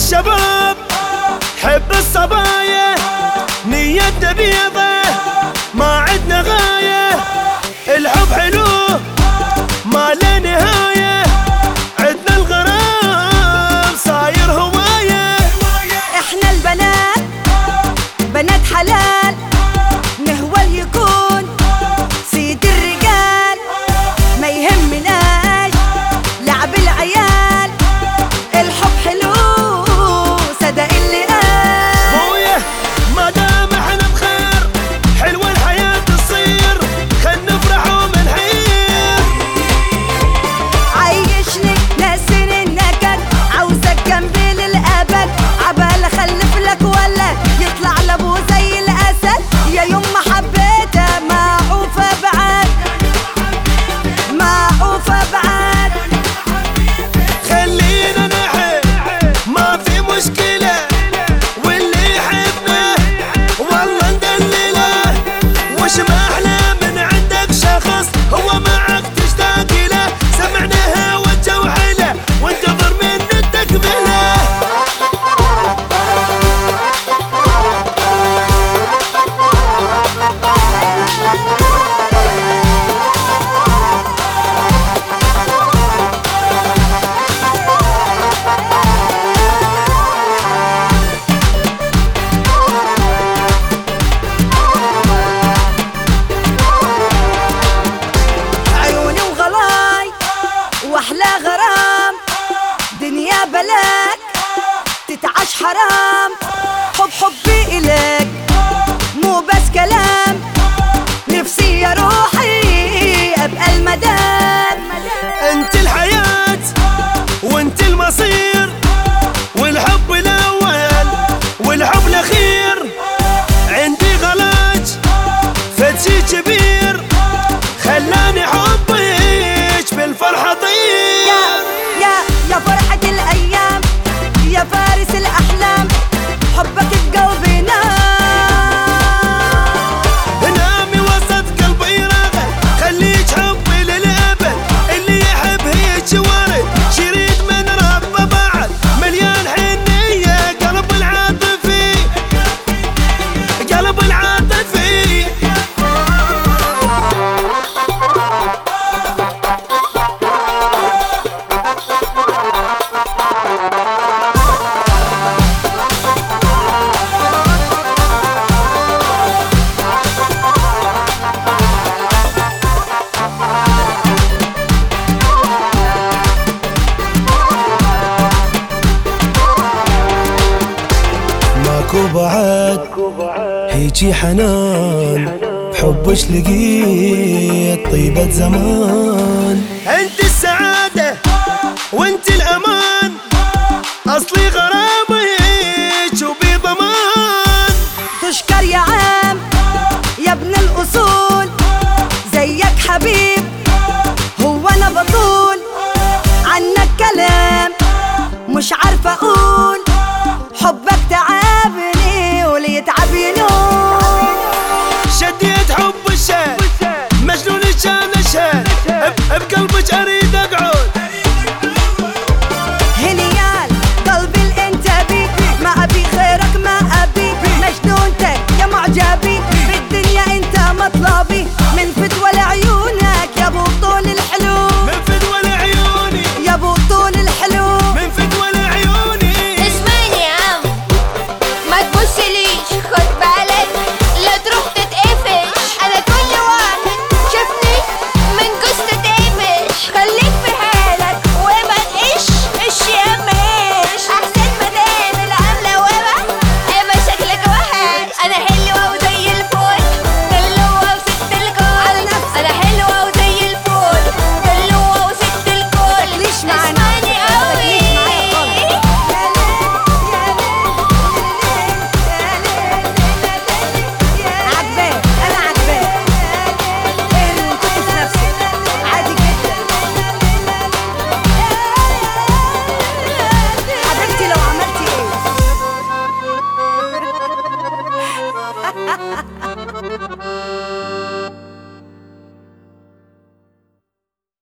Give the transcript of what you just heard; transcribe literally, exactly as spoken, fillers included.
الشباب حب الصبايا، نيتنا بيضة ما عدنا غاية، الحب حلو ما له نهاية، عدنا الغرام صاير هواية. احنا البنات بنات حلال، نهوى يكون سيد الرجال، ما يهمناش لعب العيال، الحب حلو صدق اللي قال. بويه ما دام احنا بخير، حلوة الحياة تصير، خل نفرح ومنحير. عيشني ناسين النكد، عاوزك جنبي للأبد، عبال اخلف لك ولد يطلع لابو زي الأسد، يا يوم ما حبيته معوفة بعد معوفة بعد. خلينا نحب ما في مشكلة، واللي يحبنا والله ندلله، وش ما احلى من عندك شخص هو معك تشتاق له، سمعناها والجو حلا وانتظر مني التكملة. عيوني وغلاي واحلى غرام، دنيا بلاك تتعش حرام، حب حبي إليك مو بس كلام، نفسي يا روحي ابقى المدام. انت الحياة وانت المصير، والحب الاول والحب الاخير، عندي غلاج فتشي كبير، خلاني حبك بالفرحة طير. يا يا يا فرحة الأيام، يا فارس الأحلام، حبك بقلبي نام. نامي وسط قلبي راغب، خليك حبي للأبد، اللي يحب هيك ورد شريط من ربه بعد، مليان حنية قلب العاطفي قلب العاطفي. ماكو بعد هيجي حنان، بحبش لقيت طيبة زمان، انت السعادة وانت الامان، اصلي غرامي هيج وبي ضمان. تشكر يا عام يا ابن الأصول، زيك حبيب هو أنا بطول، عنك كلام مش عارفة أقول، حبك تعبني واللي يتعب ينول. شديت حب الشان مجنون الشان الشان، بقلبك اريد اقعد. هنيال قلبي الانتبي، ما ابي غيرك ما ابي، مجنونتك يا معجبي، بالدنيا انت مطلبي، من فتوى لعيونك يا ابو طول الحلو، من فدوى لعيوني يا ابو طول الحلو. من فدوى لعيوني. اسمعني يا عم ما تبصليش، خد بالك لا تروح تتقفش، انا كل واحد شافني من جوز تتقفش، خليك في حالك وما تقش ايش يا ماش، احسن مدام العاملة وما اما شكلك وحش، انا حلوة وزي الفل دلوة وست الكل، انا حلوة وزي الفل دلوة وست الكل. ليش معانا؟ اسمعني قوي عجباك انا عجباك، انت في نفسك عادي جدا. حبيبتي لو عملتي ايه